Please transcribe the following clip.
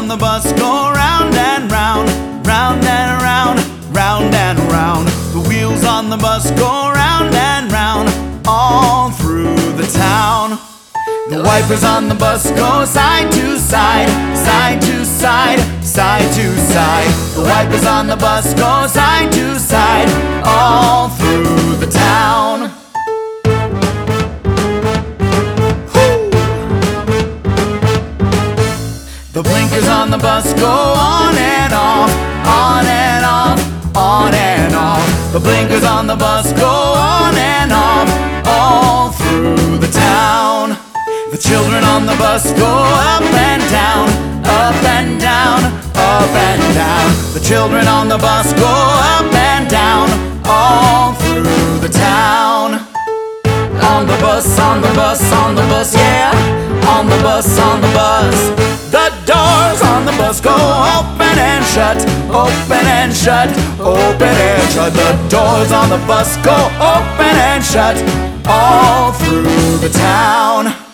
the bus go round and round, round and round, round and round. The wheels on the bus go round and round, all through the town. The wipers on the bus go side to side, side to side, side to side. The wipers on the bus go side to side, all through the town. The blinkers on the bus go on and off, on and off, on and off. The blinkers on the bus go on and off, all through the town. The children on the bus go up and down, up and down, up and down. The children on the bus go up and down, all through the town. On the bus, on the bus, on the bus, yeah. On the bus, on the bus. The doors on the bus go open and shut, open and shut, open and shut. The doors on the bus go open and shut, all through the town.